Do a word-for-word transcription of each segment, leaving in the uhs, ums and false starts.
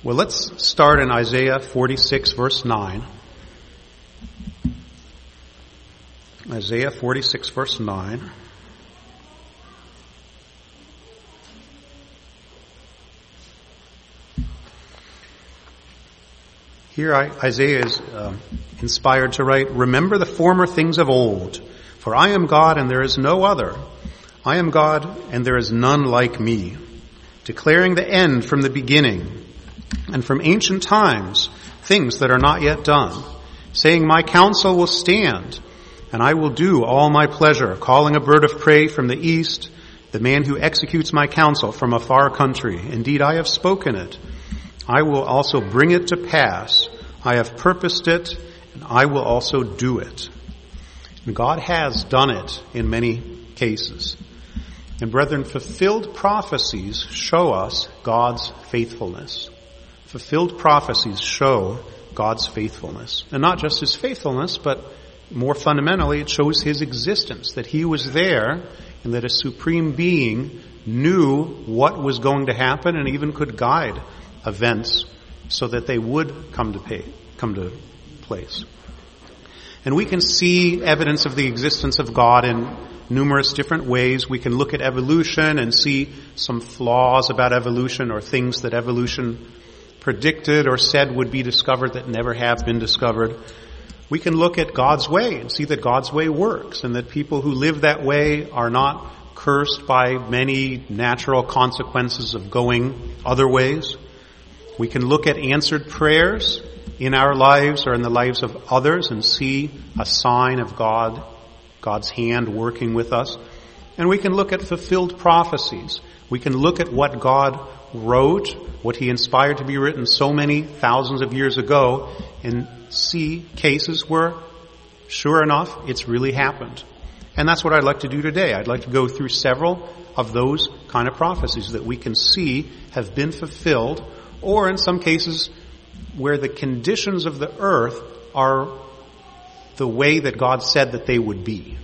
Well, let's start in Isaiah forty-six, verse nine. Isaiah forty-six, verse nine. Here Isaiah is uh, inspired to write, "Remember the former things of old, for I am God and there is no other. I am God and there is none like me, declaring the end from the beginning, and from ancient times things that are not yet done, saying, my counsel will stand, and I will do all my pleasure, calling a bird of prey from the east, the man who executes my counsel from a far country. Indeed, I have spoken it. I will also bring it to pass. I have purposed it, and I will also do it." And God has done it in many cases. And brethren, fulfilled prophecies show us God's faithfulness. Fulfilled prophecies show God's faithfulness. And not just his faithfulness, but more fundamentally, it shows his existence, that he was there and that a supreme being knew what was going to happen and even could guide events so that they would come to pay, come to place. And we can see evidence of the existence of God in numerous different ways. We can look at evolution and see some flaws about evolution or things that evolution predicted or said would be discovered that never have been discovered. We can look at God's way and see that God's way works and that people who live that way are not cursed by many natural consequences of going other ways. We can look at answered prayers in our lives or in the lives of others and see a sign of God, God's hand working with us. And we can look at fulfilled prophecies. We can look at what God wrote, what he inspired to be written so many thousands of years ago, and see cases where, sure enough, it's really happened. And that's what I'd like to do today. I'd like to go through several of those kind of prophecies that we can see have been fulfilled, or in some cases where the conditions of the earth are the way that God said that they would be.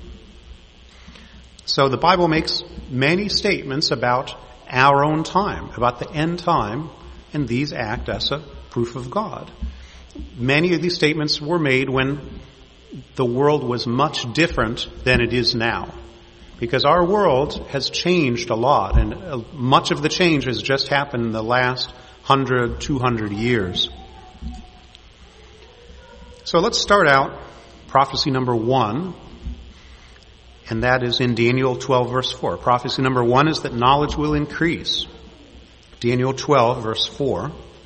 So the Bible makes many statements about our own time, about the end time, and these act as a proof of God. Many of these statements were made when the world was much different than it is now. Because our world has changed a lot, and much of the change has just happened in the last hundred, two hundred years. So let's start out prophecy number one, and that is in Daniel twelve, verse four. Prophecy number one is that knowledge will increase. Daniel twelve, verse four.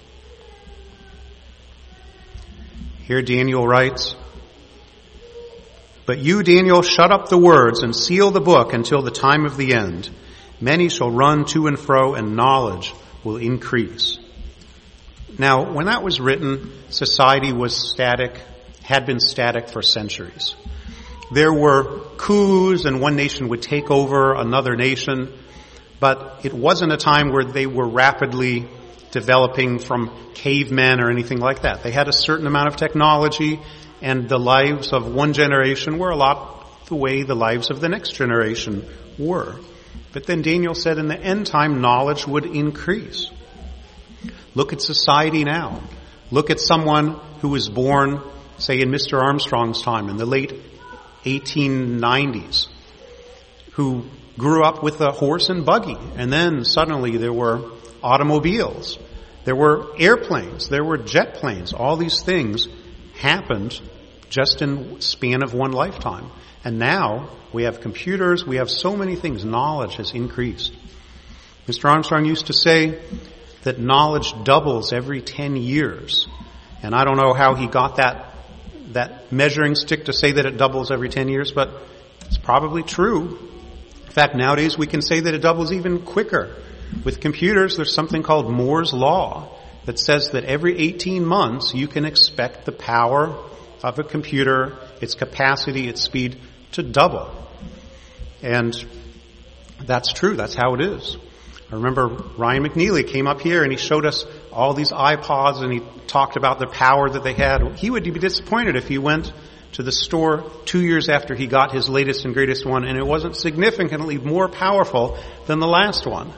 Here Daniel writes, "But you, Daniel, shut up the words and seal the book until the time of the end. Many shall run to and fro, and knowledge will increase." Now, when that was written, society was static, had been static for centuries. There were coups, and one nation would take over another nation, but it wasn't a time where they were rapidly developing from cavemen or anything like that. They had a certain amount of technology, and the lives of one generation were a lot the way the lives of the next generation were. But then Daniel said in the end time, knowledge would increase. Look at society now. Look at someone who was born, say, in Mister Armstrong's time, in the late eighteen nineties, who grew up with a horse and buggy, and then suddenly there were automobiles, there were airplanes, there were jet planes. All these things happened just in the span of one lifetime. And now we have computers, we have so many things. Knowledge has increased. Mister Armstrong used to say that knowledge doubles every ten years. And I don't know how he got that that measuring stick to say that it doubles every ten years, but it's probably true. In fact, nowadays we can say that it doubles even quicker. With computers, there's something called Moore's Law that says that every eighteen months you can expect the power of a computer, its capacity, its speed to double. And that's true. That's how it is. I remember Ryan McNeely came up here and he showed us all these iPods and he talked about the power that they had. He would be disappointed if he went to the store two years after he got his latest and greatest one and it wasn't significantly more powerful than the last one.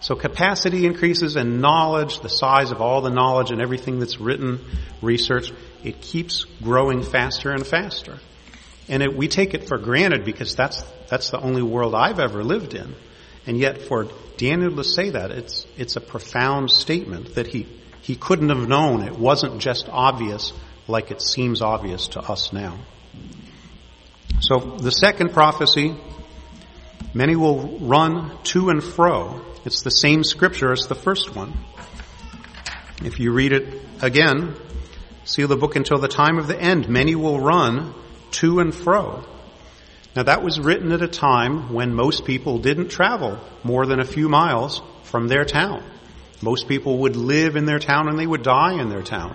So capacity increases and knowledge, the size of all the knowledge and everything that's written, research, it keeps growing faster and faster. And it, we take it for granted because that's that's the only world I've ever lived in. And yet for Daniel to say that, it's it's a profound statement that he, he couldn't have known. It wasn't just obvious like it seems obvious to us now. So the second prophecy, many will run to and fro. It's the same scripture as the first one. If you read it again, seal the book until the time of the end. Many will run to and fro. Now that was written at a time when most people didn't travel more than a few miles from their town. Most people would live in their town and they would die in their town.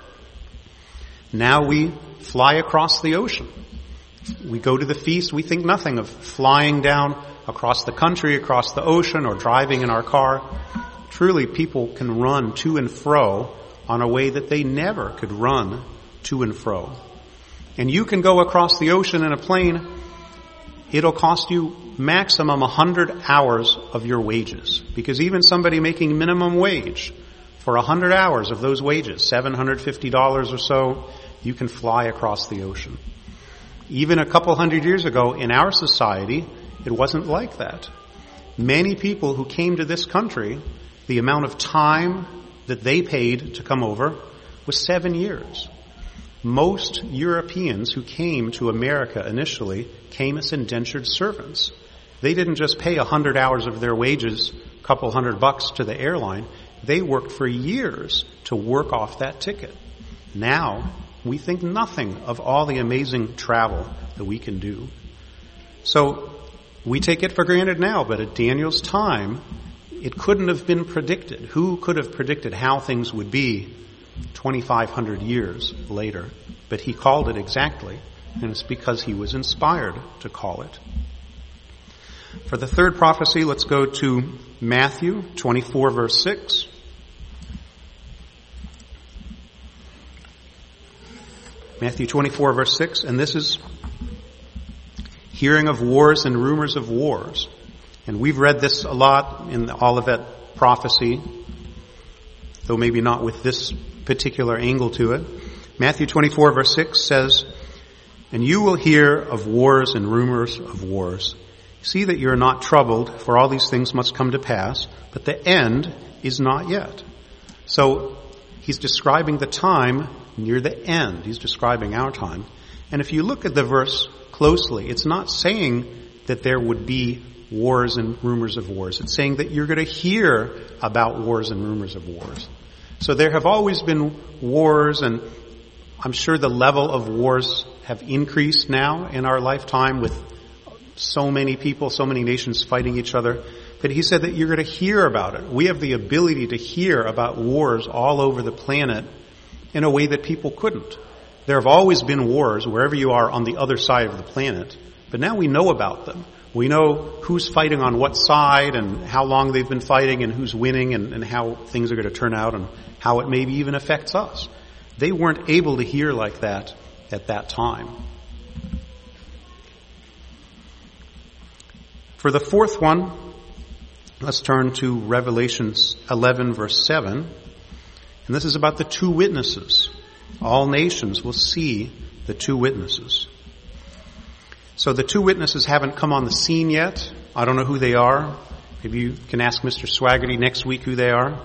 Now we fly across the ocean. We go to the feast, we think nothing of flying down across the country, across the ocean, or driving in our car. Truly, people can run to and fro on a way that they never could run to and fro. And you can go across the ocean in a plane. It'll cost you maximum one hundred hours of your wages. Because even somebody making minimum wage, for one hundred hours of those wages, seven hundred fifty dollars or so, you can fly across the ocean. Even a couple hundred years ago in our society, it wasn't like that. Many people who came to this country, the amount of time that they paid to come over was seven years. Most Europeans who came to America initially came as indentured servants. They didn't just pay a hundred hours of their wages, a couple hundred bucks to the airline. They worked for years to work off that ticket. Now, we think nothing of all the amazing travel that we can do. So, we take it for granted now, but at Daniel's time, it couldn't have been predicted. Who could have predicted how things would be twenty-five hundred years later? But he called it exactly, and it's because he was inspired to call it. For the third prophecy, let's go to Matthew twenty-four, verse six. Matthew twenty-four, verse six, and this is hearing of wars and rumors of wars. And we've read this a lot in the Olivet prophecy, though maybe not with this particular angle to it. Matthew twenty-four, verse six says, "And you will hear of wars and rumors of wars. See that you are not troubled, for all these things must come to pass, but the end is not yet." So he's describing the time near the end. He's describing our time. And if you look at the verse closely, it's not saying that there would be wars and rumors of wars. It's saying that you're going to hear about wars and rumors of wars. So there have always been wars, and I'm sure the level of wars have increased now in our lifetime with so many people, so many nations fighting each other. But he said that you're going to hear about it. We have the ability to hear about wars all over the planet in a way that people couldn't. There have always been wars wherever you are on the other side of the planet, but now we know about them. We know who's fighting on what side and how long they've been fighting and who's winning and, and how things are going to turn out and how it maybe even affects us. They weren't able to hear like that at that time. For the fourth one, let's turn to Revelation eleven, verse seven. And this is about the two witnesses. All nations will see the two witnesses. So the two witnesses haven't come on the scene yet. I don't know who they are. Maybe you can ask Mister Swaggerty next week who they are.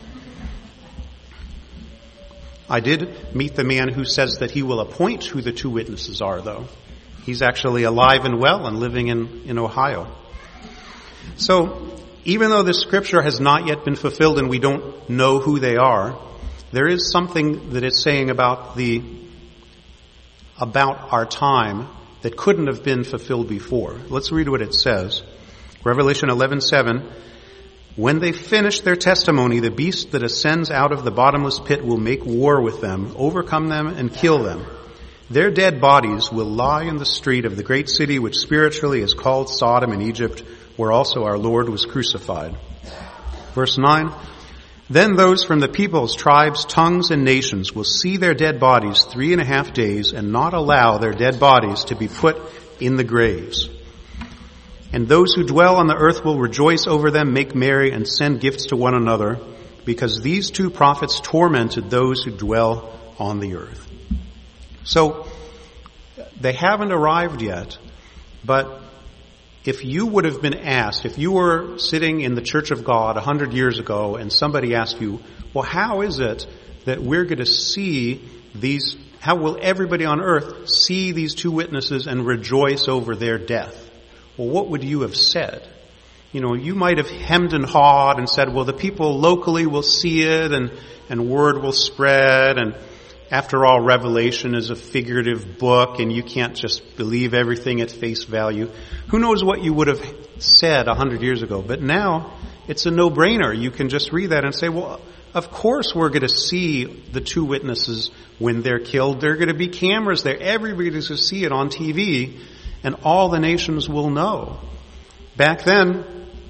I did meet the man who says that he will appoint who the two witnesses are, though. He's actually alive and well and living in, in Ohio. So even though this scripture has not yet been fulfilled and we don't know who they are, there is something that it's saying about the about our time that couldn't have been fulfilled before. Let's read what it says. Revelation eleven seven. "When they finish their testimony, the beast that ascends out of the bottomless pit will make war with them, overcome them, and kill them. Their dead bodies will lie in the street of the great city, which spiritually is called Sodom in Egypt, where also our Lord was crucified." Verse nine. "Then those from the peoples, tribes, tongues, and nations will see their dead bodies three and a half days and not allow their dead bodies to be put in the graves." And those who dwell on the earth will rejoice over them, make merry, and send gifts to one another, because these two prophets tormented those who dwell on the earth. So, they haven't arrived yet, but if you would have been asked, if you were sitting in the Church of God a hundred years ago and somebody asked you, well, how is it that we're going to see these, how will everybody on earth see these two witnesses and rejoice over their death? Well, what would you have said? You know, you might have hemmed and hawed and said, well, the people locally will see it and, and word will spread, and after all, Revelation is a figurative book and you can't just believe everything at face value. Who knows what you would have said a hundred years ago? But now it's a no-brainer. You can just read that and say, well, of course we're going to see the two witnesses when they're killed. There are going to be cameras there. Everybody's going to see it on T V, and all the nations will know. Back then,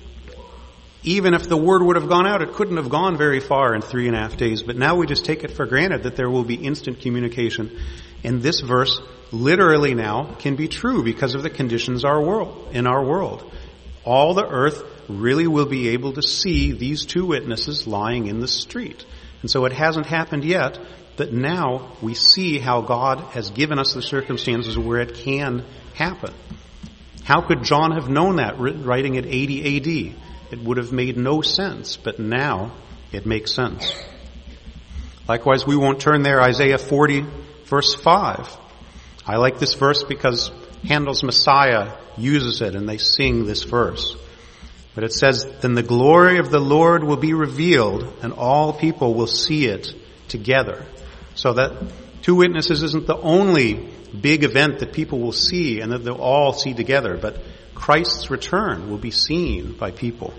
even if the word would have gone out, it couldn't have gone very far in three and a half days. But now we just take it for granted that there will be instant communication. And this verse literally now can be true because of the conditions our world, in our world. All the earth really will be able to see these two witnesses lying in the street. And so it hasn't happened yet, but now we see how God has given us the circumstances where it can happen. How could John have known that writing at eighty A D? It would have made no sense, but now it makes sense. Likewise, we won't turn there. Isaiah forty, verse five. I like this verse because Handel's Messiah uses it, and they sing this verse. But it says, then the glory of the Lord will be revealed, and all people will see it together. So that two witnesses isn't the only big event that people will see and that they'll all see together, but Christ's return will be seen by people.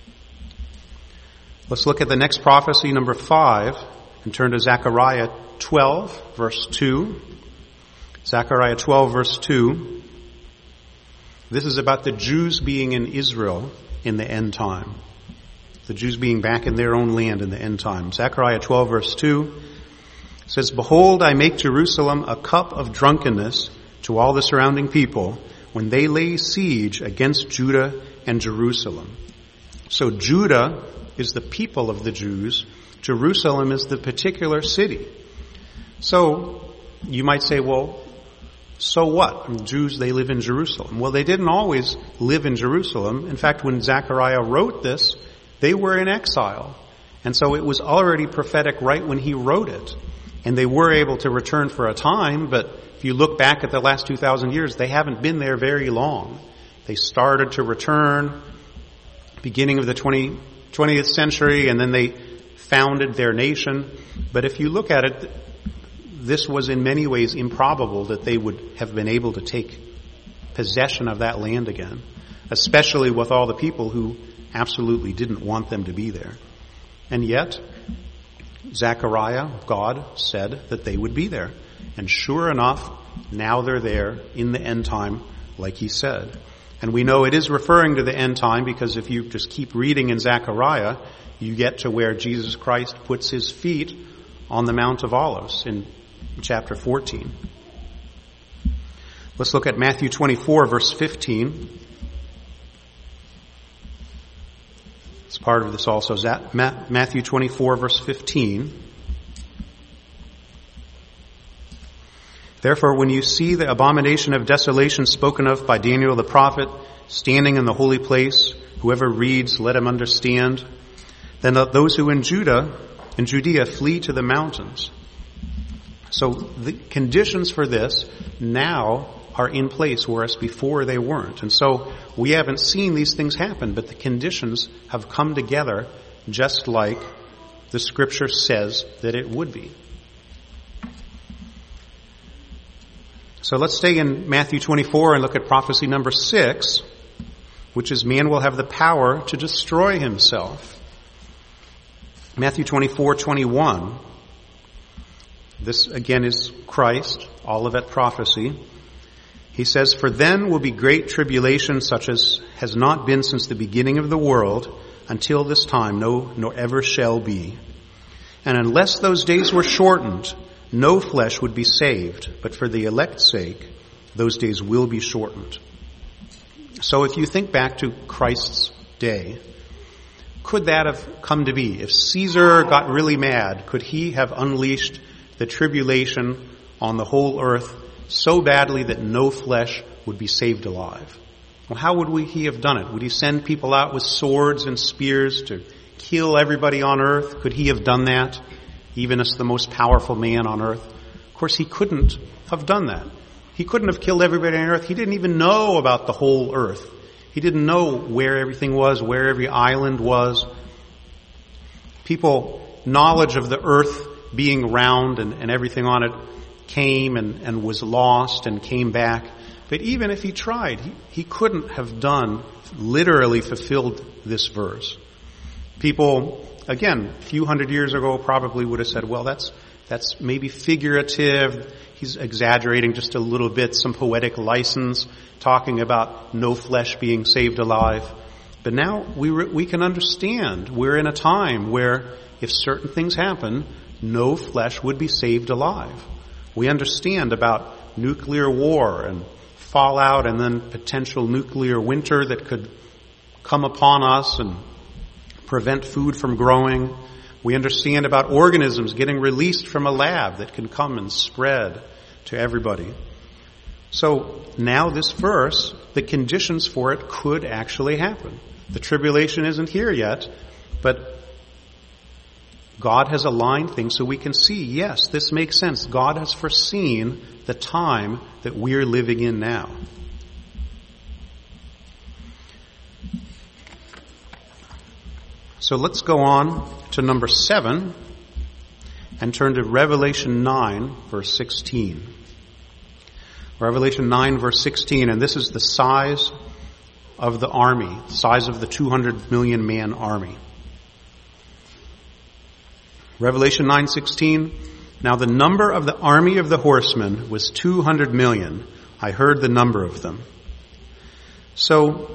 Let's look at the next prophecy, number five, and turn to Zechariah twelve, verse two. Zechariah twelve, verse two. This is about the Jews being in Israel in the end time. The Jews being back in their own land in the end time. Zechariah twelve, verse two says, behold, I make Jerusalem a cup of drunkenness to all the surrounding people when they lay siege against Judah and Jerusalem. So Judah is the people of the Jews. Jerusalem is the particular city. So you might say, well, so what? Jews, they live in Jerusalem. Well, they didn't always live in Jerusalem. In fact, when Zechariah wrote this, they were in exile. And so it was already prophetic right when he wrote it. And they were able to return for a time, but if you look back at the last two thousand years, they haven't been there very long. They started to return beginning of the twentieth century, and then they founded their nation. But if you look at it, this was in many ways improbable that they would have been able to take possession of that land again, especially with all the people who absolutely didn't want them to be there. And yet, Zechariah, God, said that they would be there. And sure enough, now they're there in the end time, like he said. And we know it is referring to the end time because if you just keep reading in Zechariah, you get to where Jesus Christ puts his feet on the Mount of Olives in chapter fourteen. Let's look at Matthew twenty-four, verse fifteen. It's part of this also. Matthew twenty-four, verse fifteen. Therefore, when you see the abomination of desolation spoken of by Daniel the prophet standing in the holy place, whoever reads, let him understand. Then those who in Judah, in Judea, flee to the mountains. So the conditions for this now are in place, whereas before they weren't. And so we haven't seen these things happen, but the conditions have come together just like the scripture says that it would be. So let's stay in Matthew twenty-four and look at prophecy number six, which is man will have the power to destroy himself. Matthew twenty-four, twenty-one. This again is Christ, Olivet prophecy. He says, for then will be great tribulation such as has not been since the beginning of the world until this time, no, nor ever shall be. And unless those days were shortened, no flesh would be saved, but for the elect's sake, those days will be shortened. So if you think back to Christ's day, could that have come to be? If Caesar got really mad, could he have unleashed the tribulation on the whole earth so badly that no flesh would be saved alive? Well, how would we, he have done it? Would he send people out with swords and spears to kill everybody on earth? Could he have done that, even as the most powerful man on earth? Of course, he couldn't have done that. He couldn't have killed everybody on earth. He didn't even know about the whole earth. He didn't know where everything was, where every island was. People, knowledge of the earth being round and, and everything on it came and, and was lost and came back. But even if he tried, he, he couldn't have done, literally fulfilled this verse. People, again, a few hundred years ago probably would have said, well, that's that's maybe figurative. He's exaggerating just a little bit, some poetic license, talking about no flesh being saved alive. But now we re- we can understand we're in a time where if certain things happen, no flesh would be saved alive. We understand about nuclear war and fallout and then potential nuclear winter that could come upon us and prevent food from growing. We understand about organisms getting released from a lab that can come and spread to everybody. So now this verse, the conditions for it could actually happen. The tribulation isn't here yet, but God has aligned things so we can see, yes, this makes sense. God has foreseen the time that we're living in now. So let's go on to number seven and turn to Revelation nine, verse sixteen. Revelation nine, verse sixteen, and this is the size of the army, the size of the two hundred million man army. Revelation nine sixteen, now the number of the army of the horsemen was two hundred million. I heard the number of them. So,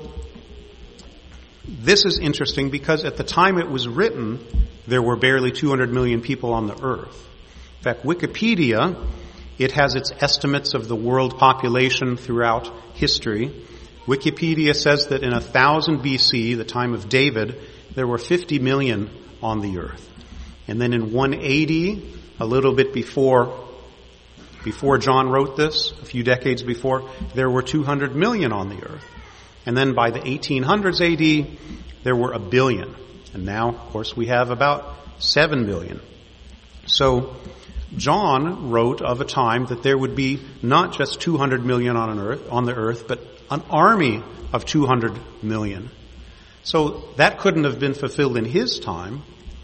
this is interesting because at the time it was written, there were barely two hundred million people on the earth. In fact, Wikipedia, it has its estimates of the world population throughout history. Wikipedia says that in one thousand B C, the time of David, there were fifty million on the earth. And then in one eighty, a little bit before, before John wrote this, a few decades before, there were two hundred million on the earth. And then by the eighteen hundreds A D, there were a billion. And now, of course, we have about seven billion. So, John wrote of a time that there would be not just two hundred million on, an earth, on the earth, but an army of two hundred million. So that couldn't have been fulfilled in his time.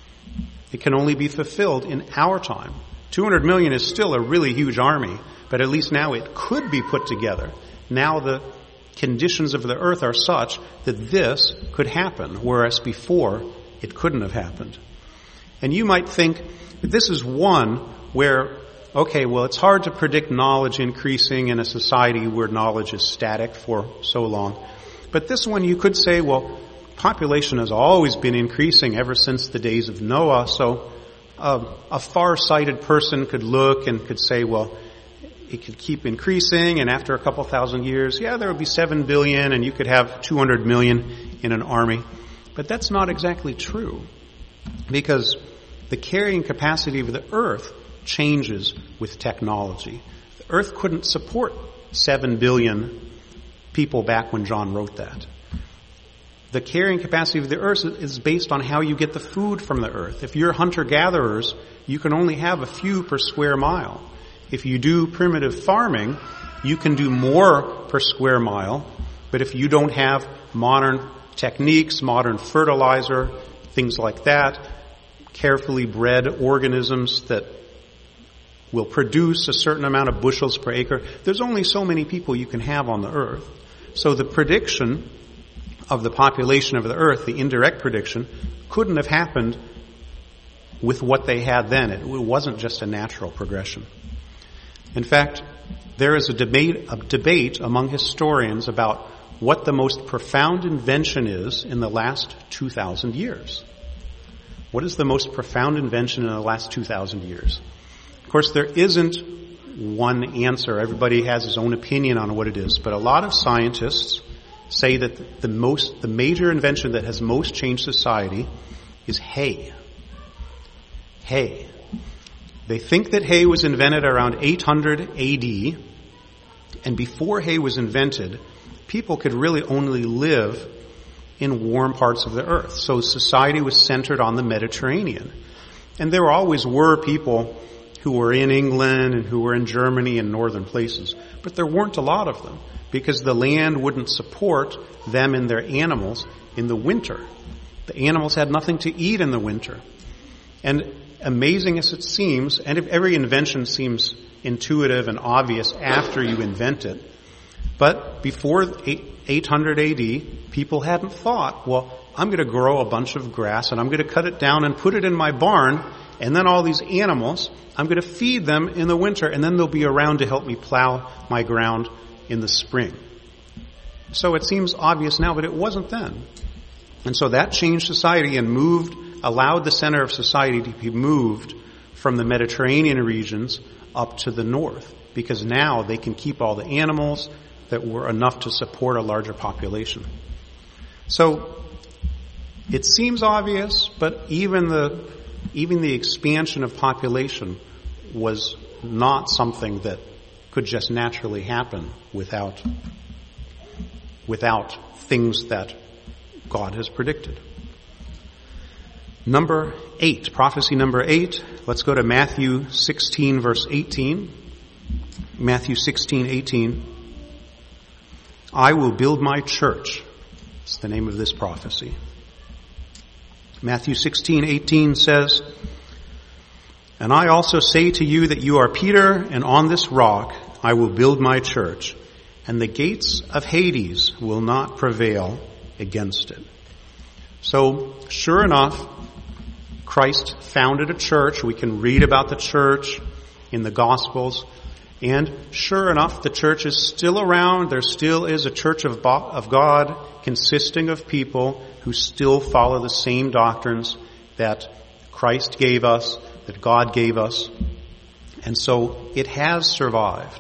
It can only be fulfilled in our time. two hundred million is still a really huge army, but at least now it could be put together. Now the conditions of the earth are such that this could happen, whereas before it couldn't have happened. And you might think that this is one where, okay, well, it's hard to predict knowledge increasing in a society where knowledge is static for so long. But this one you could say, well, population has always been increasing ever since the days of Noah, so uh, a far-sighted person could look and could say, well, it could keep increasing, and after a couple thousand years, yeah, there would be seven billion, and you could have two hundred million in an army. But that's not exactly true, because the carrying capacity of the earth changes with technology. The earth couldn't support seven billion people back when John wrote that. The carrying capacity of the earth is based on how you get the food from the earth. If you're hunter-gatherers, you can only have a few per square mile. If you do primitive farming, you can do more per square mile. But if you don't have modern techniques, modern fertilizer, things like that, carefully bred organisms that will produce a certain amount of bushels per acre, there's only so many people you can have on the earth. So the prediction of the population of the earth, the indirect prediction, couldn't have happened with what they had then. It wasn't just a natural progression. In fact, there is a debate, a debate among historians about what the most profound invention is in the last two thousand years. What is the most profound invention in the last two thousand years? Of course, there isn't one answer. Everybody has his own opinion on what it is. But a lot of scientists say that the most, the major invention that has most changed society is hay. Hay. They think that hay was invented around eight hundred A D, and before hay was invented, people could really only live in warm parts of the earth. So society was centered on the Mediterranean. And there always were people who were in England and who were in Germany and northern places, but there weren't a lot of them because the land wouldn't support them and their animals in the winter. The animals had nothing to eat in the winter. And amazing as it seems, and if every invention seems intuitive and obvious after you invent it, but before eight hundred A D, people hadn't thought, well, I'm going to grow a bunch of grass and I'm going to cut it down and put it in my barn, and then all these animals, I'm going to feed them in the winter, and then they'll be around to help me plow my ground in the spring. So it seems obvious now, but it wasn't then. And so that changed society and moved, allowed the center of society to be moved from the Mediterranean regions up to the north, because now they can keep all the animals that were enough to support a larger population. So it seems obvious, but even the even the expansion of population was not something that could just naturally happen without without things that God has predicted. Number eight, prophecy number eight. Let's go to Matthew sixteen, verse eighteen. Matthew sixteen, eighteen. I will build my church. It's the name of this prophecy. Matthew sixteen, eighteen says, and I also say to you that you are Peter, and on this rock I will build my church, and the gates of Hades will not prevail against it. So, sure enough, Christ founded a church. We can read about the church in the Gospels. And sure enough, the church is still around. There still is a church of of God consisting of people who still follow the same doctrines that Christ gave us, that God gave us. And so it has survived.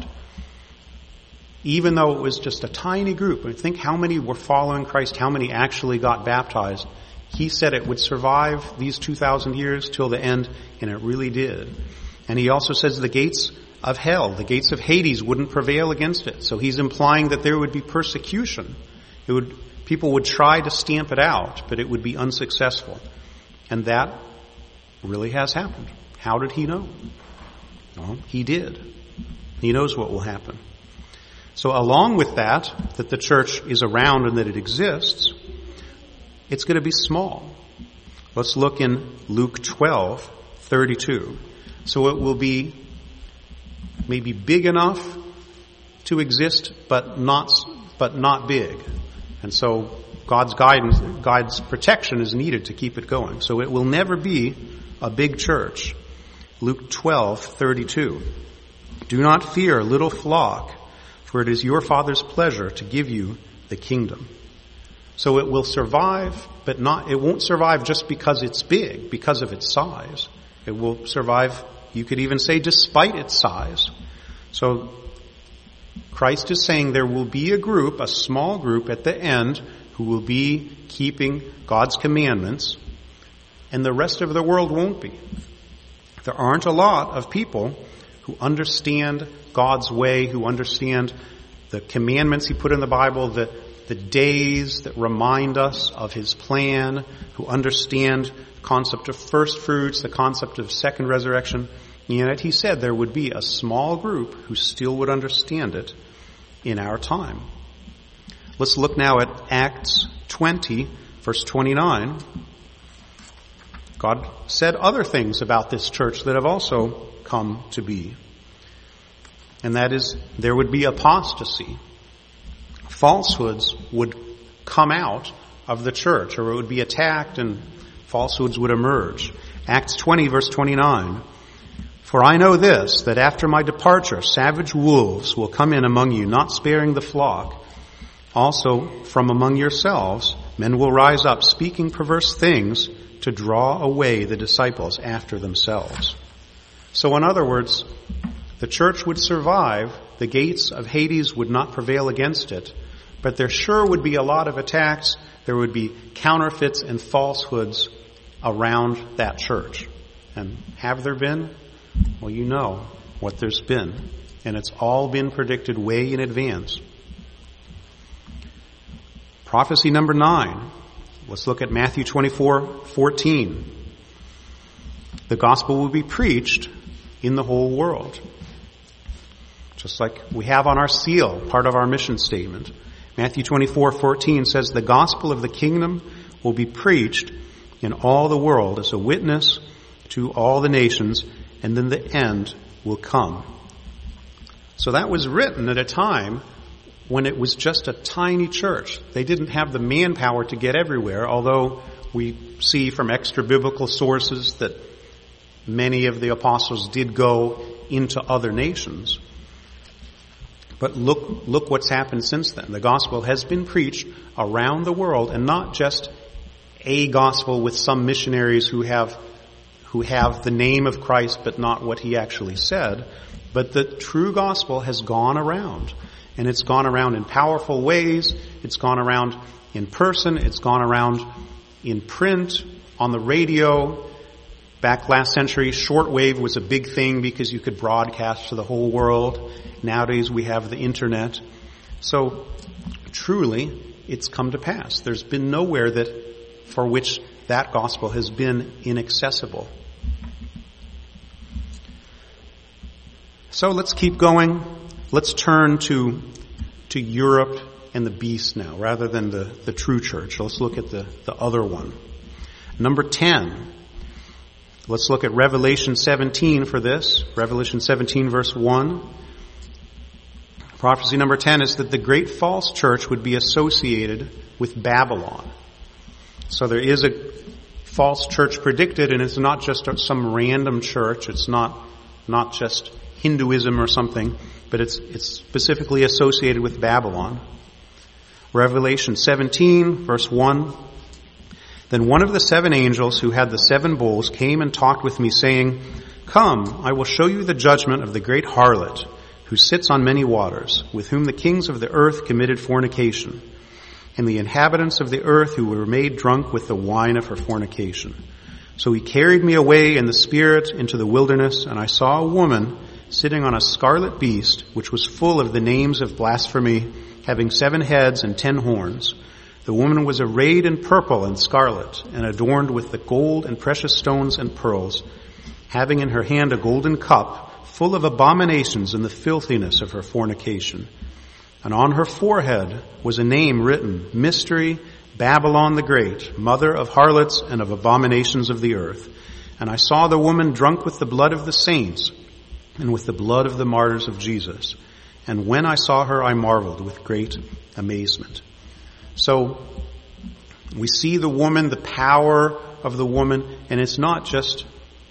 Even though it was just a tiny group. I think how many were following Christ, how many actually got baptized. He said it would survive these two thousand years till the end, and it really did. And he also says the gates of hell, the gates of Hades wouldn't prevail against it. So he's implying that there would be persecution. It would, people would try to stamp it out, but it would be unsuccessful. And that really has happened. How did he know? Well, he did. He knows what will happen. So along with that, that the church is around and that it exists, it's going to be small. Let's look in Luke twelve, thirty-two. So it will be maybe big enough to exist, but not, but not big. And so God's guidance, God's protection is needed to keep it going. So it will never be a big church. Luke twelve, thirty-two. Do not fear, little flock, for it is your Father's pleasure to give you the kingdom. So it will survive, but not, it won't survive just because it's big, because of its size. It will survive, you could even say, despite its size. So Christ is saying there will be a group, a small group at the end, who will be keeping God's commandments, and the rest of the world won't be. There aren't a lot of people who understand God's way, who understand the commandments he put in the Bible, the, the days that remind us of his plan, who understand the concept of first fruits, the concept of second resurrection. And yet he said there would be a small group who still would understand it in our time. Let's look now at Acts twenty, verse twenty-nine. God said other things about this church that have also come to be. And that is, there would be apostasy. Falsehoods would come out of the church, or it would be attacked and falsehoods would emerge. Acts twenty, verse twenty-nine. For I know this, that after my departure, savage wolves will come in among you, not sparing the flock. Also, from among yourselves, men will rise up, speaking perverse things, to draw away the disciples after themselves. So in other words, the church would survive, the gates of Hades would not prevail against it, But there sure would be a lot of attacks. There would be counterfeits and falsehoods around that church. And have there been? Well, you know what there's been. And it's all been predicted way in advance. Prophecy number nine. Let's look at Matthew twenty-four fourteen. The gospel will be preached in the whole world. Just like we have on our seal, part of our mission statement. Matthew twenty-four fourteen says, the gospel of the kingdom will be preached in all the world as a witness to all the nations, and then the end will come. So that was written at a time when it was just a tiny church. They didn't have the manpower to get everywhere, although we see from extra biblical sources that many of the apostles did go into other nations. But look, look what's happened since then. The gospel has been preached around the world, and not just a gospel with some missionaries who have, who have the name of Christ but not what he actually said, but the true gospel has gone around. And it's gone around in powerful ways. It's gone around in person. It's gone around in print, on the radio. Back last century, shortwave was a big thing because you could broadcast to the whole world. Nowadays we have the internet. So truly, it's come to pass. There's been nowhere that for which that gospel has been inaccessible. So let's keep going. Let's turn to to Europe and the beast now, rather than the, the true church. Let's look at the, the other one. Number ten. Let's look at Revelation seventeen for this. Revelation seventeen verse one. Prophecy number ten is that the great false church would be associated with Babylon. So there is a false church predicted, and it's not just some random church. It's not, not just Hinduism or something, but it's, it's specifically associated with Babylon. Revelation seventeen, verse one. Then one of the seven angels who had the seven bowls came and talked with me, saying, Come, I will show you the judgment of the great harlot, who sits on many waters, with whom the kings of the earth committed fornication, and the inhabitants of the earth who were made drunk with the wine of her fornication. So he carried me away in the spirit into the wilderness, and I saw a woman sitting on a scarlet beast, which was full of the names of blasphemy, having seven heads and ten horns. The woman was arrayed in purple and scarlet, and adorned with the gold and precious stones and pearls, having in her hand a golden cup full of abominations and the filthiness of her fornication. And on her forehead was a name written, Mystery, Babylon the Great, Mother of harlots and of abominations of the earth. And I saw the woman drunk with the blood of the saints, and with the blood of the martyrs of Jesus. And when I saw her, I marveled with great amazement. So we see the woman, the power of the woman, and it's not just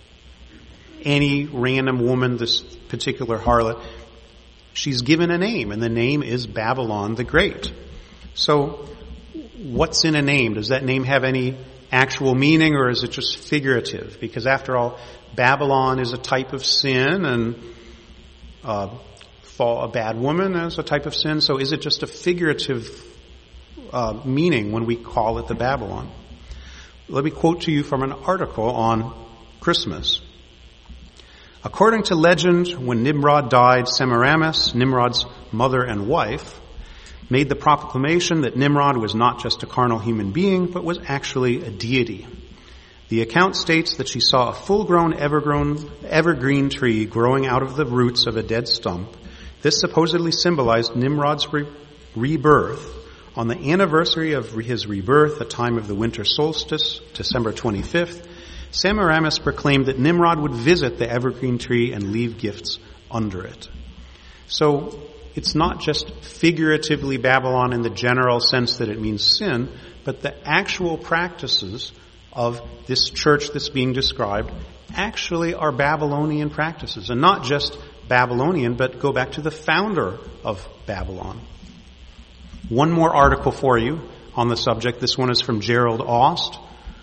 any random woman, this particular harlot. She's given a name, and the name is Babylon the Great. So what's in a name? Does that name have any actual meaning, or is it just figurative? Because after all, Babylon is a type of sin, and uh, fall, a bad woman is a type of sin. So is it just a figurative uh, meaning when we call it the Babylon? Let me quote to you from an article on Christmas. According to legend, when Nimrod died, Semiramis, Nimrod's mother and wife, made the proclamation that Nimrod was not just a carnal human being, but was actually a deity. The account states that she saw a full-grown evergrown, evergreen tree growing out of the roots of a dead stump. This supposedly symbolized Nimrod's re- rebirth. On the anniversary of his rebirth, the time of the winter solstice, December twenty-fifth, Semiramis proclaimed that Nimrod would visit the evergreen tree and leave gifts under it. So it's not just figuratively Babylon in the general sense that it means sin, but the actual practices of this church that's being described actually are Babylonian practices. And not just Babylonian, but go back to the founder of Babylon. One more article for you on the subject. This one is from Gerald Aust,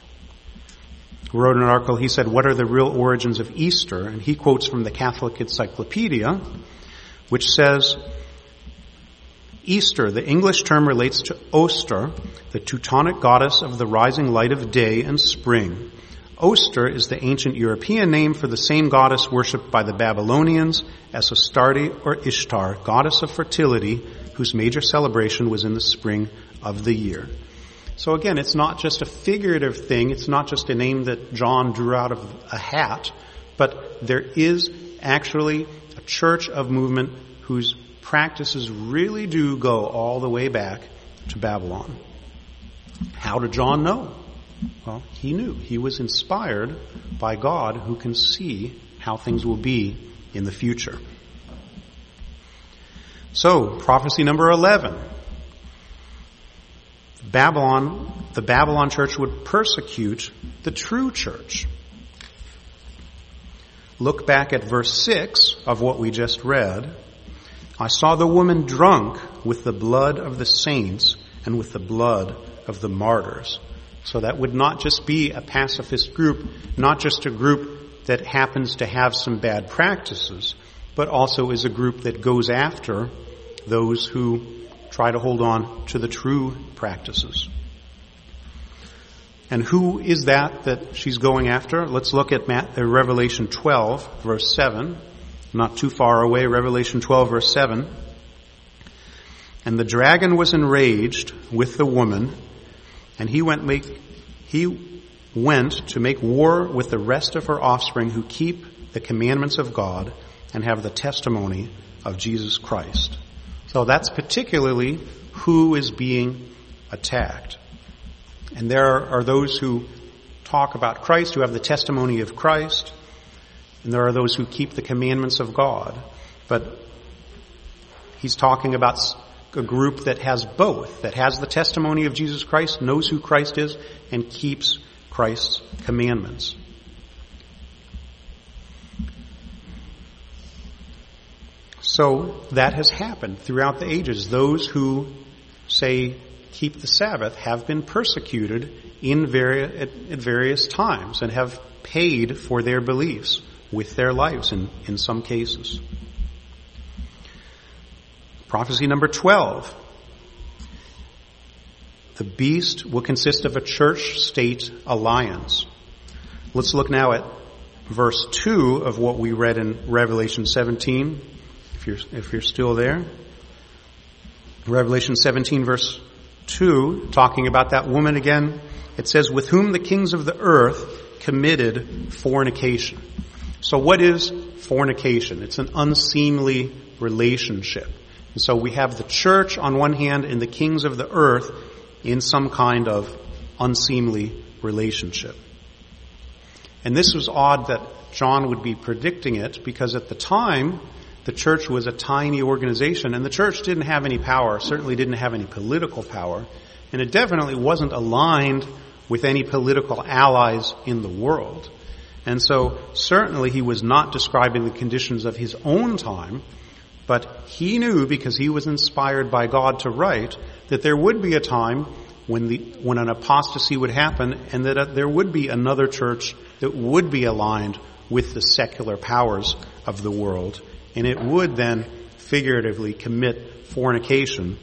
who wrote an article. He said, what are the real origins of Easter? And he quotes from the Catholic Encyclopedia, which says, Easter, the English term, relates to Oster, the Teutonic goddess of the rising light of day and spring. Oster is the ancient European name for the same goddess worshipped by the Babylonians as Astarte or Ishtar, goddess of fertility, whose major celebration was in the spring of the year. So again, it's not just a figurative thing. It's not just a name that John drew out of a hat, but there is actually a church of movement whose practices really do go all the way back to Babylon. How did John know? Well, he knew. He was inspired by God, who can see how things will be in the future. So, prophecy number eleven. Babylon, the Babylon church would persecute the true church. Look back at verse six of what we just read. I saw the woman drunk with the blood of the saints and with the blood of the martyrs. So that would not just be a pacifist group, not just a group that happens to have some bad practices, but also is a group that goes after those who try to hold on to the true practices. And who is that that she's going after? Let's look at Revelation twelve, verse seven. Not too far away, Revelation twelve, verse seven. And the dragon was enraged with the woman, and he went make he went to make war with the rest of her offspring who keep the commandments of God and have the testimony of Jesus Christ. So that's particularly who is being attacked. And there are those who talk about Christ, who have the testimony of Christ, and there are those who keep the commandments of God. But he's talking about a group that has both, that has the testimony of Jesus Christ, knows who Christ is, and keeps Christ's commandments. So that has happened throughout the ages. Those who say keep the Sabbath have been persecuted in vari- at, at various times and have paid for their beliefs with their lives in, in some cases. Prophecy number twelve. The beast will consist of a church-state alliance. Let's look now at verse two of what we read in Revelation seventeen, if you're, if you're still there. Revelation seventeen, verse two, talking about that woman again. It says, with whom the kings of the earth committed fornication. So what is fornication? It's an unseemly relationship. And so we have the church on one hand and the kings of the earth in some kind of unseemly relationship. And this was odd that John would be predicting it, because at the time the church was a tiny organization, and the church didn't have any power, certainly didn't have any political power, and it definitely wasn't aligned with any political allies in the world. And so certainly he was not describing the conditions of his own time, but he knew, because he was inspired by God to write, that there would be a time when the when an apostasy would happen, and that there would be another church that would be aligned with the secular powers of the world, and it would then figuratively commit fornication.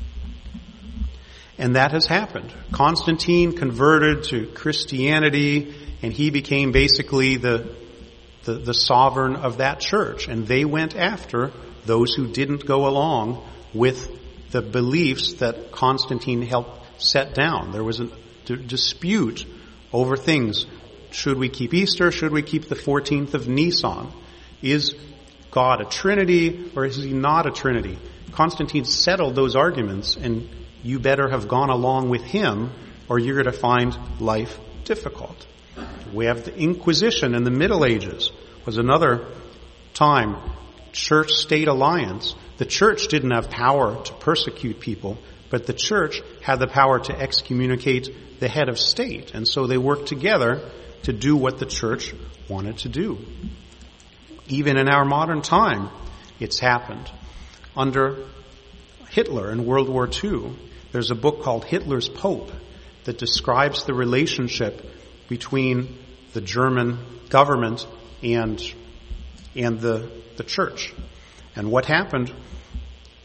And that has happened. Constantine converted to Christianity, and he became basically the, the, the sovereign of that church. And they went after those who didn't go along with the beliefs that Constantine helped set down. There was a d- dispute over things. Should we keep Easter? Should we keep the fourteenth of Nisan? Is God a Trinity, or is he not a Trinity? Constantine settled those arguments, and you better have gone along with him, or you're going to find life difficult. We have the Inquisition in the Middle Ages, was another time, church-state alliance. The church didn't have power to persecute people, but the church had the power to excommunicate the head of state, and so they worked together to do what the church wanted to do. Even in our modern time, it's happened. Under Hitler in World War Two, there's a book called Hitler's Pope that describes the relationship between the German government and, and the, the church. And what happened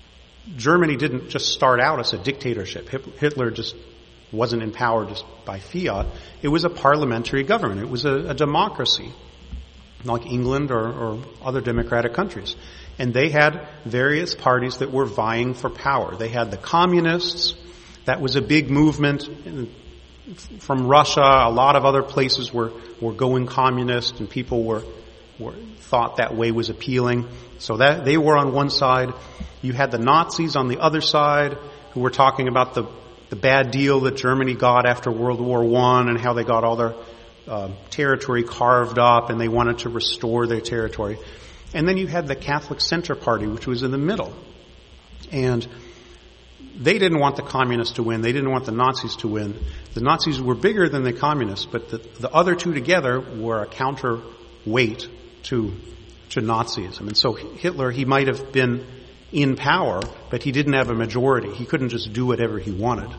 Germany didn't just start out as a dictatorship. Hitler just wasn't in power just by fiat. It was a parliamentary government. It was a, a democracy, like England or, or other democratic countries. And they had various parties that were vying for power. They had the communists. That was a big movement from Russia. A lot of other places were, were going communist, and people were, were thought that way was appealing. So that they were on one side. You had the Nazis on the other side, who were talking about the, the bad deal that Germany got after World War One and how they got all their uh, territory carved up and they wanted to restore their territory. And then you had the Catholic Center Party, which was in the middle. And they didn't want the communists to win. They didn't want the Nazis to win. The Nazis were bigger than the communists, but the, the other two together were a counterweight to, to Nazism. And so Hitler, he might have been in power, but he didn't have a majority. He couldn't just do whatever he wanted.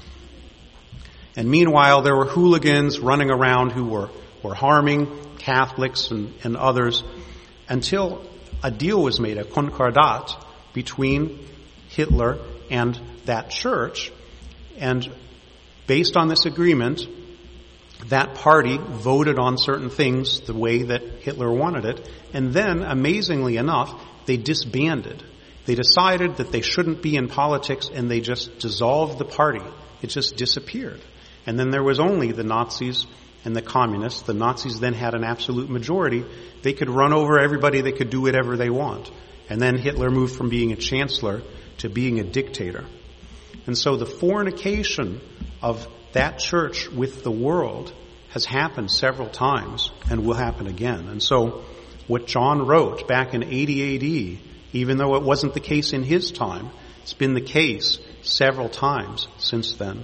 And meanwhile, there were hooligans running around who were, were harming Catholics and, and others, until a deal was made, a concordat, between Hitler and that church. And based on this agreement, that party voted on certain things the way that Hitler wanted it. And then, amazingly enough, they disbanded. They decided that they shouldn't be in politics, and they just dissolved the party. It just disappeared. And then there was only the Nazis and the communists. The Nazis then had an absolute majority. They could run over everybody. They could do whatever they want. And then Hitler moved from being a chancellor to being a dictator. And so the fornication of that church with the world has happened several times and will happen again. And so what John wrote back in eighty A D, even though it wasn't the case in his time, it's been the case several times since then.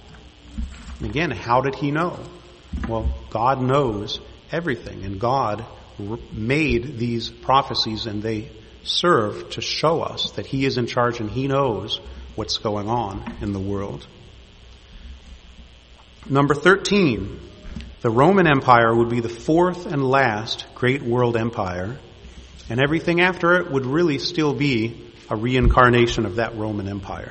And again, how did he know? Well, God knows everything, and God r- made these prophecies, and they serve to show us that He is in charge and He knows what's going on in the world. Number thirteen, the Roman Empire would be the fourth and last great world empire, and everything after it would really still be a reincarnation of that Roman Empire.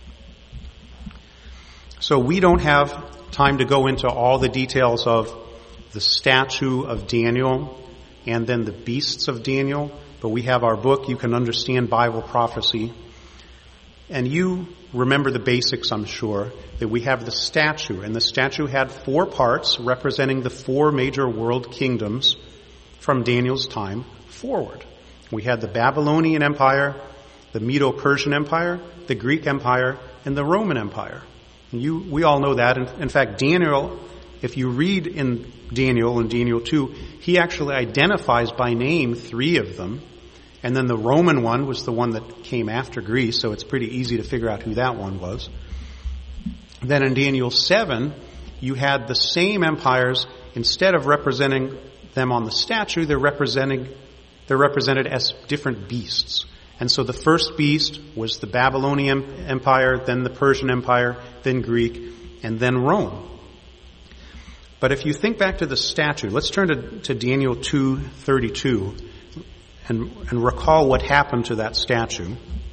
So we don't have time to go into all the details of the statue of Daniel and then the beasts of Daniel, but we have our book, You Can Understand Bible Prophecy. And you remember the basics, I'm sure, that we have the statue, and the statue had four parts representing the four major world kingdoms from Daniel's time forward. We had the Babylonian Empire, the Medo-Persian Empire, the Greek Empire, and the Roman Empire. And you, we all know that. In, in fact, Daniel, if you read in Daniel, in Daniel two, he actually identifies by name three of them. And then the Roman one was the one that came after Greece, so it's pretty easy to figure out who that one was. Then in Daniel seven, you had the same empires. Instead of representing them on the statue, they're representing, they're represented as different beasts. And so the first beast was the Babylonian Empire, then the Persian Empire, then Greek, and then Rome. But if you think back to the statue, let's turn to, to Daniel two thirty-two and, and recall what happened to that statue.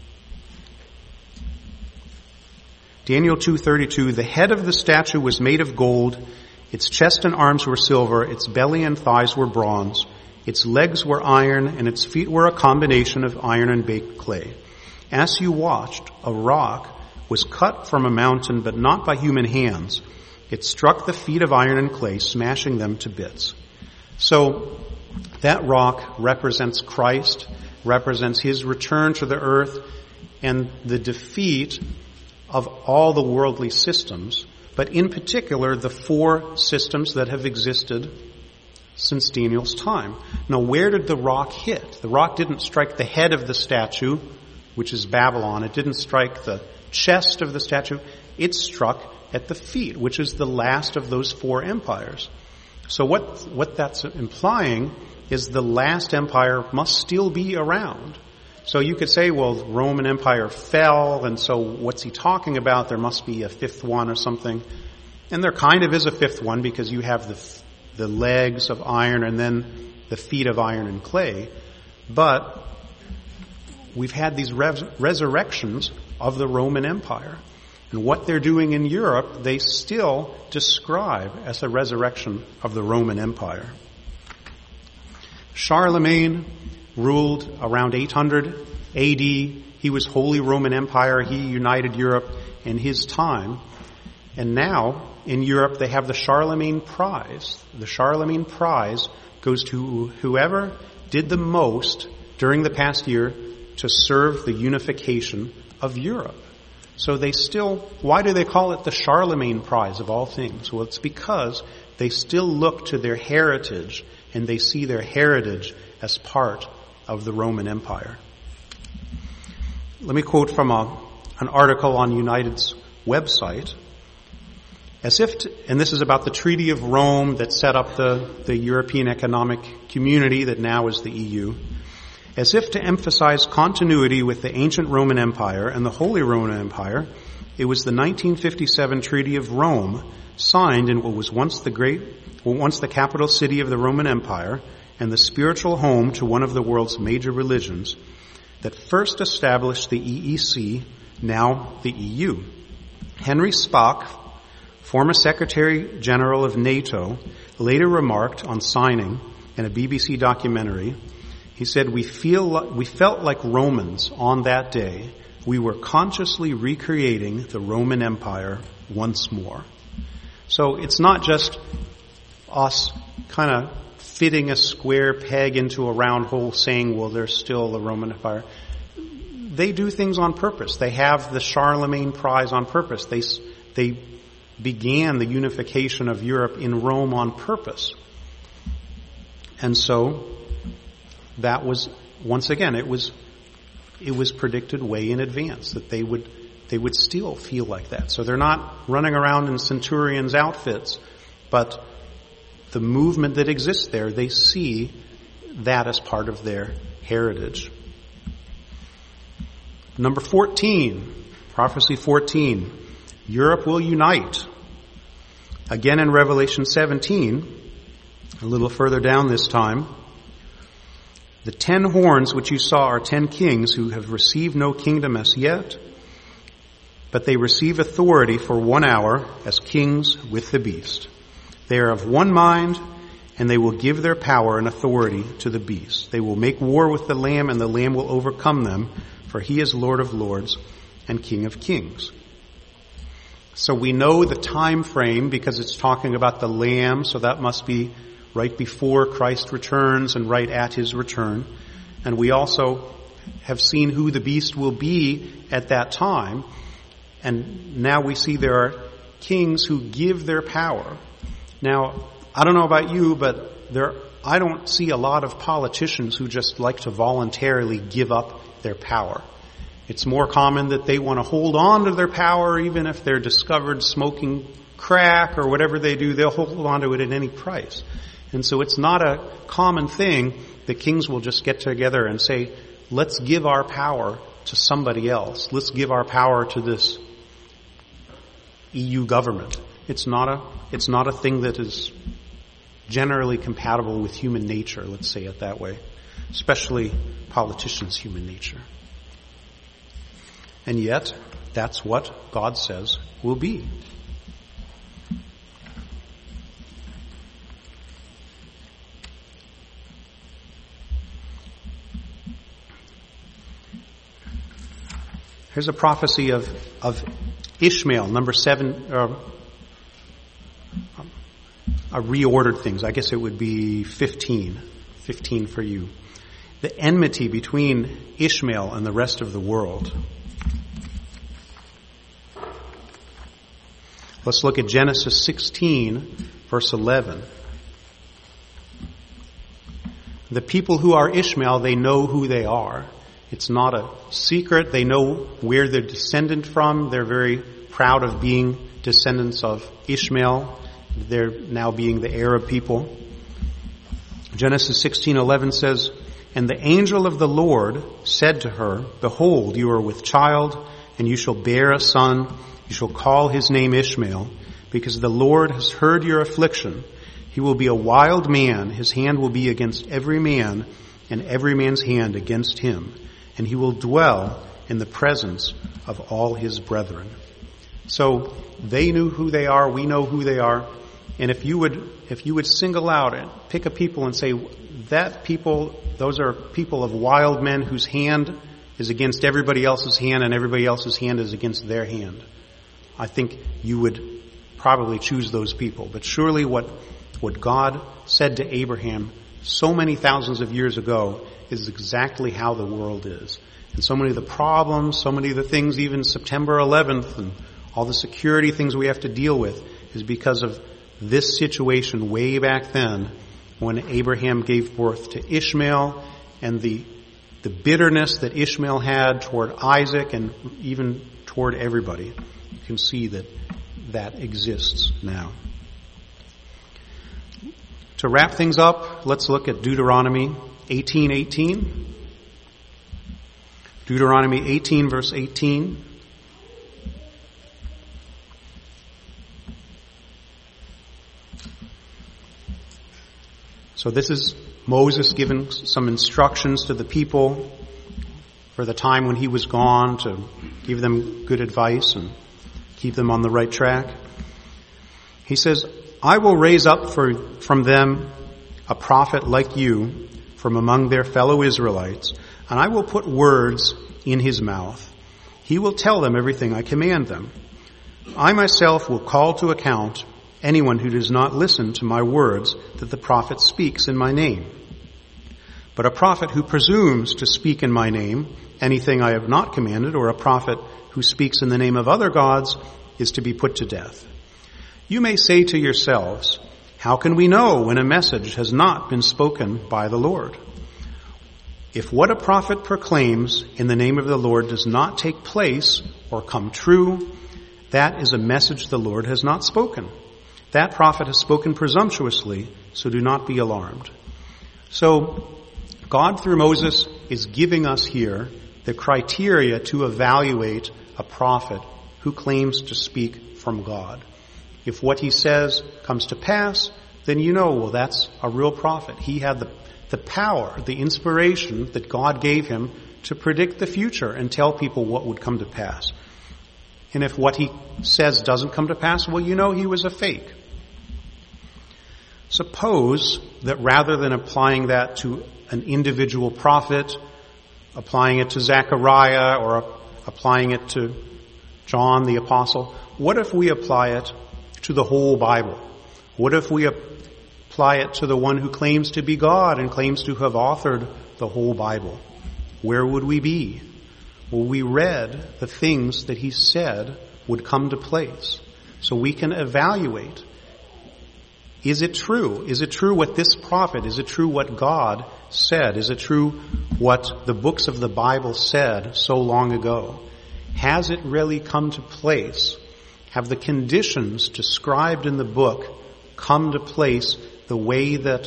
Daniel two thirty-two, the head of the statue was made of gold, its chest and arms were silver, its belly and thighs were bronze, its legs were iron, and its feet were a combination of iron and baked clay. As you watched, a rock was cut from a mountain, but not by human hands. It struck the feet of iron and clay, smashing them to bits. So that rock represents Christ, represents His return to the earth, and the defeat of all the worldly systems, but in particular the four systems that have existed since Daniel's time. Now, where did the rock hit? The rock didn't strike the head of the statue, which is Babylon. It didn't strike the chest of the statue. It struck at the feet, which is the last of those four empires. So what, what that's implying is the last empire must still be around. So you could say, well, the Roman Empire fell, and so what's he talking about? There must be a fifth one or something. And there kind of is a fifth one, because you have the the legs of iron and then the feet of iron and clay. But we've had these res- resurrections of the Roman Empire. And what they're doing in Europe, they still describe as a resurrection of the Roman Empire. Charlemagne ruled around eight hundred A D. He was Holy Roman Empire. He united Europe in his time. And now, in Europe, they have the Charlemagne Prize. The Charlemagne Prize goes to whoever did the most during the past year to serve the unification of Europe. So they still, why do they call it the Charlemagne Prize of all things? Well, it's because they still look to their heritage and they see their heritage as part of the Roman Empire. Let me quote from a, an article on United's website. As if, to, and this is about the Treaty of Rome that set up the, the European Economic Community that now is the E U. As if to emphasize continuity with the ancient Roman Empire and the Holy Roman Empire, it was the nineteen fifty-seven Treaty of Rome, signed in what was once the great, well, once the capital city of the Roman Empire and the spiritual home to one of the world's major religions, that first established the E E C, now the E U. Henry Spaak, former Secretary General of NATO, later remarked on signing in a B B C documentary, he said, we feel, we felt like Romans on that day. We were consciously recreating the Roman Empire once more. So it's not just us kind of fitting a square peg into a round hole saying, well, there's still the Roman Empire. They do things on purpose. They have the Charlemagne Prize on purpose. They, they began the unification of Europe in Rome on purpose. And so that was, once again, it was, it was predicted way in advance that they would, they would still feel like that. So they're not running around in centurions' outfits, but the movement that exists there, they see that as part of their heritage. Number fourteen, prophecy fourteen, Europe will unite. Again in Revelation seventeen, a little further down this time, the ten horns which you saw are ten kings who have received no kingdom as yet, but they receive authority for one hour as kings with the beast. They are of one mind, and they will give their power and authority to the beast. They will make war with the Lamb, and the Lamb will overcome them, for he is Lord of lords and King of kings. So we know the time frame because it's talking about the Lamb, so that must be right before Christ returns and right at his return. And we also have seen who the beast will be at that time. And now we see there are kings who give their power. Now, I don't know about you, but there, I don't see a lot of politicians who just like to voluntarily give up their power. It's more common that they want to hold on to their power even if they're discovered smoking crack or whatever they do, they'll hold on to it at any price. And so it's not a common thing that kings will just get together and say, let's give our power to somebody else. Let's give our power to this E U government. It's not a, it's not a thing that is generally compatible with human nature, let's say it that way. Especially politicians' human nature. And yet, that's what God says will be. Here's a prophecy of, of Ishmael, number seven, uh, I reordered things. I guess it would be fifteen. fifteen for you. The enmity between Ishmael and the rest of the world. Let's look at Genesis sixteen, verse eleven. The people who are Ishmael, they know who they are. It's not a secret. They know where they're descendant from. They're very proud of being descendants of Ishmael. They're now being the Arab people. Genesis sixteen eleven says, "And the angel of the Lord said to her, Behold, you are with child, and you shall bear a son. You shall call his name Ishmael, because the Lord has heard your affliction. He will be a wild man. His hand will be against every man, and every man's hand against him. and he will dwell in the presence of all his brethren. So they knew who they are, we know who they are, and if you would, if you would single out and pick a people and say, that people, those are people of wild men whose hand is against everybody else's hand and everybody else's hand is against their hand, I think you would probably choose those people. But surely what, what God said to Abraham so many thousands of years ago is exactly how the world is. And so many of the problems, so many of the things, even September eleventh and all the security things we have to deal with is because of this situation way back then when Abraham gave birth to Ishmael, and the the bitterness that Ishmael had toward Isaac and even toward everybody. You can see that that exists now. To wrap things up, let's look at Deuteronomy eighteen eighteen. Deuteronomy eighteen verse eighteen. So this is Moses giving some instructions to the people for the time when he was gone, to give them good advice and keep them on the right track. He says, I will raise up for, from them a prophet like you from among their fellow Israelites, and I will put words in his mouth. He will tell them everything I command them. I myself will call to account anyone who does not listen to my words that the prophet speaks in my name. But a prophet who presumes to speak in my name anything I have not commanded, or a prophet who speaks in the name of other gods, is to be put to death. You may say to yourselves, how can we know when a message has not been spoken by the Lord? If what a prophet proclaims in the name of the Lord does not take place or come true, that is a message the Lord has not spoken. That prophet has spoken presumptuously, so do not be alarmed. So, God through Moses is giving us here the criteria to evaluate a prophet who claims to speak from God. If what he says comes to pass, then you know, well, that's a real prophet. He had the, the power, the inspiration that God gave him to predict the future and tell people what would come to pass. And if what he says doesn't come to pass, well, you know he was a fake. Suppose that rather than applying that to an individual prophet, applying it to Zechariah or applying it to John the Apostle, what if we apply it to the whole Bible? What if we apply it to the one who claims to be God and claims to have authored the whole Bible? Where would we be? Well, we read the things that he said would come to place. So we can evaluate. Is it true? Is it true what this prophet, is it true what God said? Is it true what the books of the Bible said so long ago? Has it really come to place? Have the conditions described in the book come to place the way that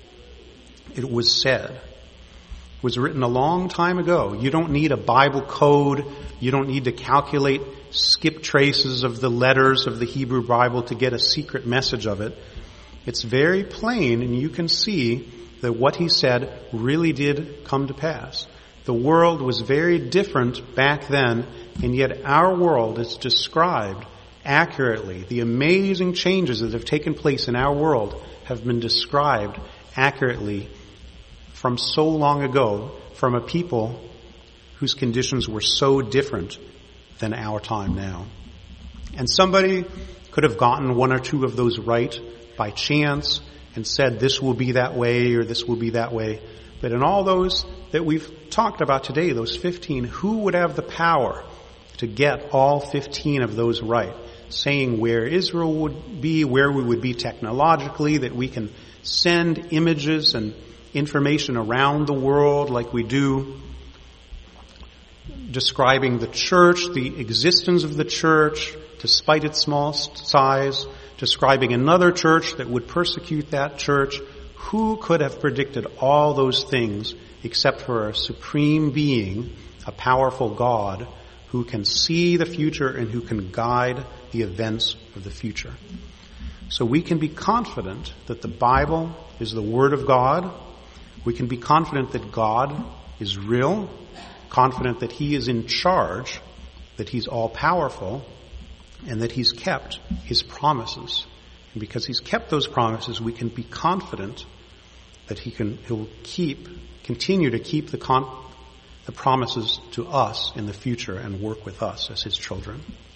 it was said? It was written a long time ago. You don't need a Bible code. You don't need to calculate skip traces of the letters of the Hebrew Bible to get a secret message of it. It's very plain, and you can see that what he said really did come to pass. The world was very different back then, and yet our world is described accurately. The amazing changes that have taken place in our world have been described accurately from so long ago, from a people whose conditions were so different than our time now. And somebody could have gotten one or two of those right by chance and said this will be that way or this will be that way. But in all those that we've talked about today, those fifteen, who would have the power to get all fifteen of those right? Saying where Israel would be, where we would be technologically, that we can send images and information around the world like we do. Describing the church, the existence of the church, despite its small size. Describing another church that would persecute that church. Who could have predicted all those things except for a supreme being, a powerful God, who can see the future and who can guide the events of the future? So we can be confident that the Bible is the Word of God. We can be confident that God is real, confident that he is in charge, that he's all-powerful, and that he's kept his promises. And because he's kept those promises, we can be confident that he can, he'll keep, continue to keep the, con, the promises to us in the future and work with us as his children.